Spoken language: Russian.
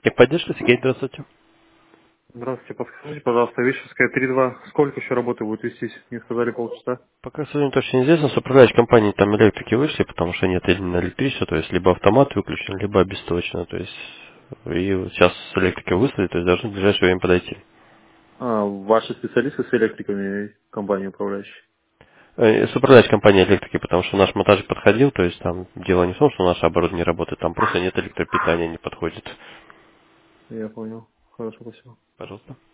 Техподдержка, Сергей, здравствуйте. Здравствуйте, подскажите, пожалуйста, Вишевская 3.2, сколько еще работы будет вестись? Мне сказали полчаса. Пока сегодня точно неизвестно, с управляющей компанией там электрики вышли, потому что нет на электричество, то есть либо автомат выключен, либо обесточено, то есть и вот сейчас с электрикой выслали, то есть должны в ближайшее время подойти. Ваши специалисты с электриками компании управляющей? С управляющей компанией электрики, потому что наш монтаж подходил, то есть там дело не в том, что наше оборудование не работает, там просто нет электропитания, не подходит. Я понял. Хорошо, спасибо. Пожалуйста.